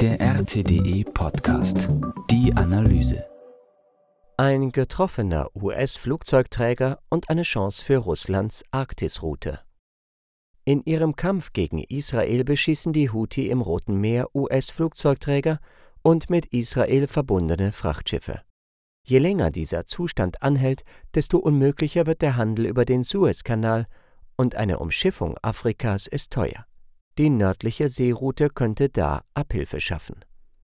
Der RTDE-Podcast. Die Analyse. Ein getroffener US-Flugzeugträger und eine Chance für Russlands Arktisroute. In ihrem Kampf gegen Israel beschießen die Houthi im Roten Meer US-Flugzeugträger und mit Israel verbundene Frachtschiffe. Je länger dieser Zustand anhält, desto unmöglicher wird der Handel über den Suezkanal und eine Umschiffung Afrikas ist teuer. Die nördliche Seeroute könnte da Abhilfe schaffen.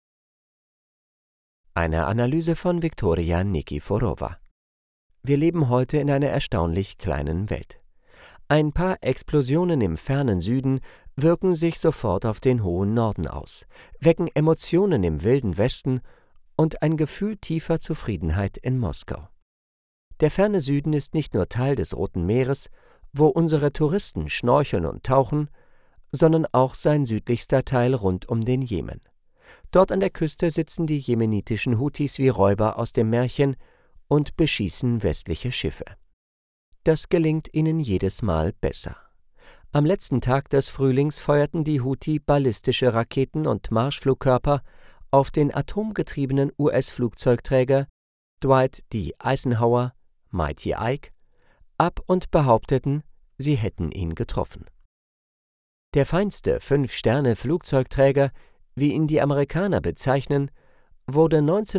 Eine Analyse von Viktoria Nikiforova. Wir leben heute in einer erstaunlich kleinen Welt. Ein paar Explosionen im fernen Süden wirken sich sofort auf den hohen Norden aus, wecken Emotionen im wilden Westen und ein Gefühl tiefer Zufriedenheit in Moskau. Der ferne Süden ist nicht nur Teil des Roten Meeres, wo unsere Touristen schnorcheln und tauchen, sondern auch sein südlichster Teil rund um den Jemen. Dort an der Küste sitzen die jemenitischen Houthis wie Räuber aus dem Märchen und beschießen westliche Schiffe. Das gelingt ihnen jedes Mal besser. Am letzten Tag des Frühlings feuerten die Houthi ballistische Raketen und Marschflugkörper auf den atomgetriebenen US-Flugzeugträger Dwight D. Eisenhower, Mighty Ike, ab und behaupteten, sie hätten ihn getroffen. Der feinste 5-Sterne-Flugzeugträger, wie ihn die Amerikaner bezeichnen, wurde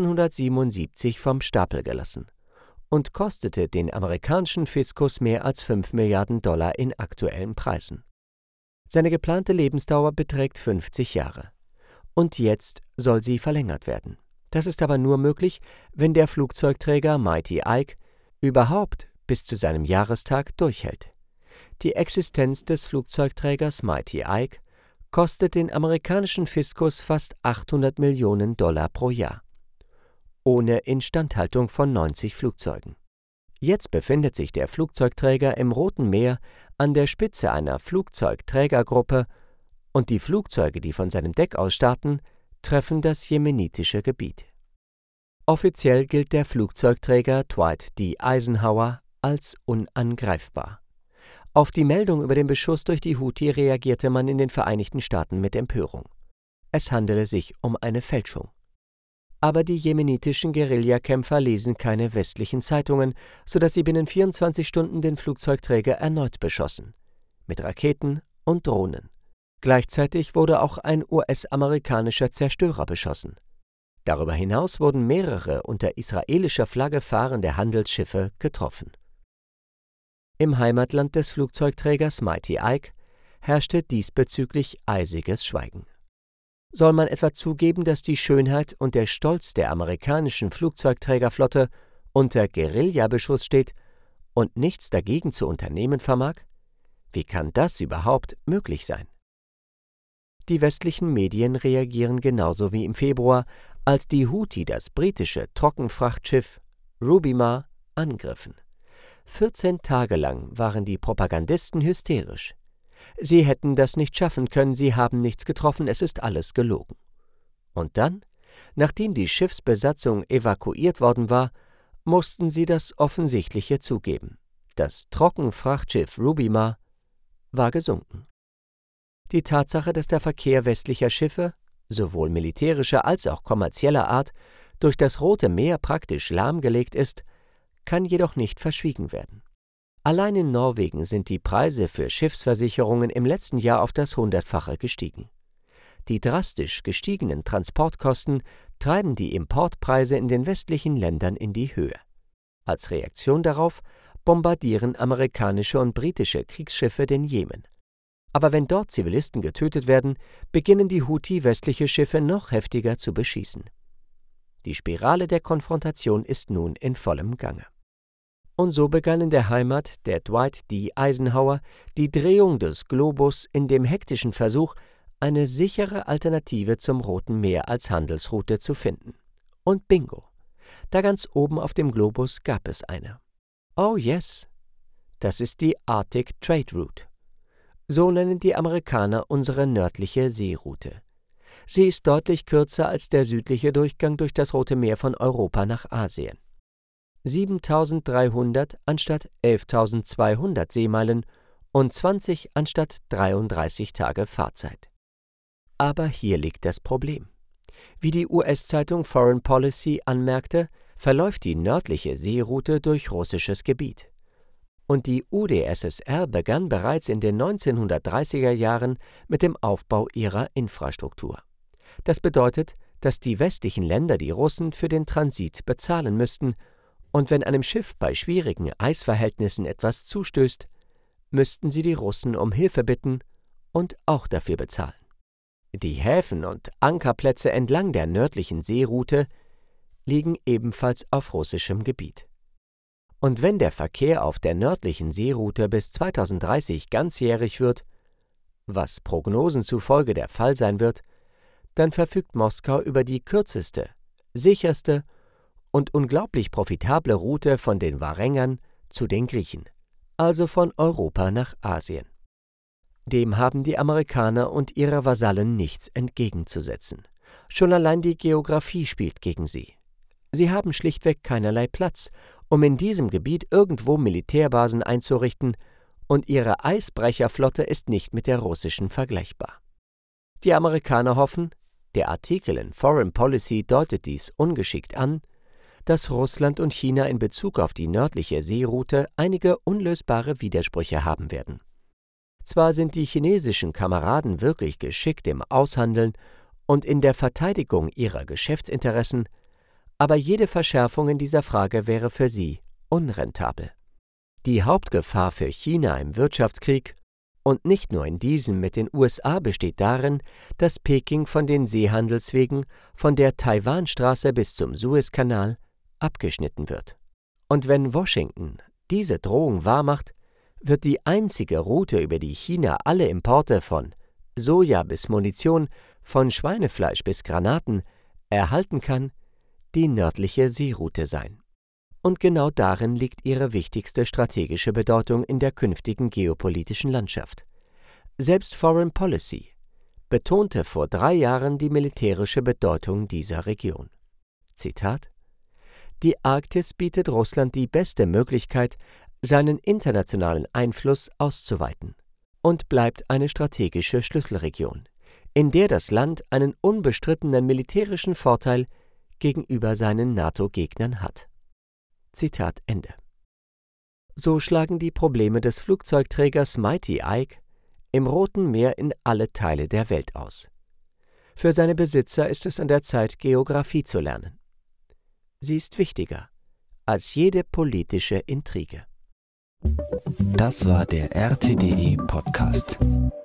1977 vom Stapel gelassen und kostete den amerikanischen Fiskus mehr als $5 Milliarden in aktuellen Preisen. Seine geplante Lebensdauer beträgt 50 Jahre. Und jetzt soll sie verlängert werden. Das ist aber nur möglich, wenn der Flugzeugträger Mighty Ike überhaupt bis zu seinem Jahrestag durchhält. Die Existenz des Flugzeugträgers Mighty Ike kostet den amerikanischen Fiskus fast $800 Millionen pro Jahr, ohne Instandhaltung von 90 Flugzeugen. Jetzt befindet sich der Flugzeugträger im Roten Meer an der Spitze einer Flugzeugträgergruppe und die Flugzeuge, die von seinem Deck aus starten, treffen das jemenitische Gebiet. Offiziell gilt der Flugzeugträger Dwight D. Eisenhower als unangreifbar. Auf die Meldung über den Beschuss durch die Houthi reagierte man in den Vereinigten Staaten mit Empörung. Es handele sich um eine Fälschung. Aber die jemenitischen Guerillakämpfer lesen keine westlichen Zeitungen, sodass sie binnen 24 Stunden den Flugzeugträger erneut beschossen. Mit Raketen und Drohnen. Gleichzeitig wurde auch ein US-amerikanischer Zerstörer beschossen. Darüber hinaus wurden mehrere unter israelischer Flagge fahrende Handelsschiffe getroffen. Im Heimatland des Flugzeugträgers Mighty Ike herrschte diesbezüglich eisiges Schweigen. Soll man etwa zugeben, dass die Schönheit und der Stolz der amerikanischen Flugzeugträgerflotte unter Guerillabeschuss steht und nichts dagegen zu unternehmen vermag? Wie kann das überhaupt möglich sein? Die westlichen Medien reagieren genauso wie im Februar, als die Houthi das britische Trockenfrachtschiff Rubimar angriffen. 14 Tage lang waren die Propagandisten hysterisch. Sie hätten das nicht schaffen können, sie haben nichts getroffen, es ist alles gelogen. Und dann, nachdem die Schiffsbesatzung evakuiert worden war, mussten sie das Offensichtliche zugeben. Das Trockenfrachtschiff Rubimar war gesunken. Die Tatsache, dass der Verkehr westlicher Schiffe, sowohl militärischer als auch kommerzieller Art, durch das Rote Meer praktisch lahmgelegt ist, kann jedoch nicht verschwiegen werden. Allein in Norwegen sind die Preise für Schiffsversicherungen im letzten Jahr auf das 100-fache gestiegen. Die drastisch gestiegenen Transportkosten treiben die Importpreise in den westlichen Ländern in die Höhe. Als Reaktion darauf bombardieren amerikanische und britische Kriegsschiffe den Jemen. Aber wenn dort Zivilisten getötet werden, beginnen die Houthi westliche Schiffe noch heftiger zu beschießen. Die Spirale der Konfrontation ist nun in vollem Gange. Und so begann in der Heimat der Dwight D. Eisenhower die Drehung des Globus in dem hektischen Versuch, eine sichere Alternative zum Roten Meer als Handelsroute zu finden. Und bingo, da ganz oben auf dem Globus gab es eine. Oh yes, das ist die Arctic Trade Route. So nennen die Amerikaner unsere nördliche Seeroute. Sie ist deutlich kürzer als der südliche Durchgang durch das Rote Meer von Europa nach Asien. 7.300 anstatt 11.200 Seemeilen und 20 anstatt 33 Tage Fahrzeit. Aber hier liegt das Problem. Wie die US-Zeitung Foreign Policy anmerkte, verläuft die nördliche Seeroute durch russisches Gebiet. Und die UdSSR begann bereits in den 1930er Jahren mit dem Aufbau ihrer Infrastruktur. Das bedeutet, dass die westlichen Länder die Russen für den Transit bezahlen müssten, und wenn einem Schiff bei schwierigen Eisverhältnissen etwas zustößt, müssten sie die Russen um Hilfe bitten und auch dafür bezahlen. Die Häfen und Ankerplätze entlang der nördlichen Seeroute liegen ebenfalls auf russischem Gebiet. Und wenn der Verkehr auf der nördlichen Seeroute bis 2030 ganzjährig wird, was Prognosen zufolge der Fall sein wird, dann verfügt Moskau über die kürzeste, sicherste und unglaublich profitable Route von den Warengern zu den Griechen, also von Europa nach Asien. Dem haben die Amerikaner und ihre Vasallen nichts entgegenzusetzen. Schon allein die Geografie spielt gegen sie. Sie haben schlichtweg keinerlei Platz, um in diesem Gebiet irgendwo Militärbasen einzurichten, und ihre Eisbrecherflotte ist nicht mit der russischen vergleichbar. Die Amerikaner hoffen, der Artikel in Foreign Policy deutet dies ungeschickt an, dass Russland und China in Bezug auf die nördliche Seeroute einige unlösbare Widersprüche haben werden. Zwar sind die chinesischen Kameraden wirklich geschickt im Aushandeln und in der Verteidigung ihrer Geschäftsinteressen, aber jede Verschärfung in dieser Frage wäre für sie unrentabel. Die Hauptgefahr für China im Wirtschaftskrieg, und nicht nur in diesem mit den USA, besteht darin, dass Peking von den Seehandelswegen von der Taiwanstraße bis zum Suezkanal abgeschnitten wird. Und wenn Washington diese Drohung wahrmacht, wird die einzige Route, über die China alle Importe von Soja bis Munition, von Schweinefleisch bis Granaten erhalten kann, die nördliche Seeroute sein. Und genau darin liegt ihre wichtigste strategische Bedeutung in der künftigen geopolitischen Landschaft. Selbst Foreign Policy betonte vor 3 Jahren die militärische Bedeutung dieser Region. Zitat: Die Arktis bietet Russland die beste Möglichkeit, seinen internationalen Einfluss auszuweiten und bleibt eine strategische Schlüsselregion, in der das Land einen unbestrittenen militärischen Vorteil gegenüber seinen NATO-Gegnern hat. Zitat Ende. So schlagen die Probleme des Flugzeugträgers Mighty Ike im Roten Meer in alle Teile der Welt aus. Für seine Besitzer ist es an der Zeit, Geografie zu lernen. Sie ist wichtiger als jede politische Intrige. Das war der RTDE Podcast.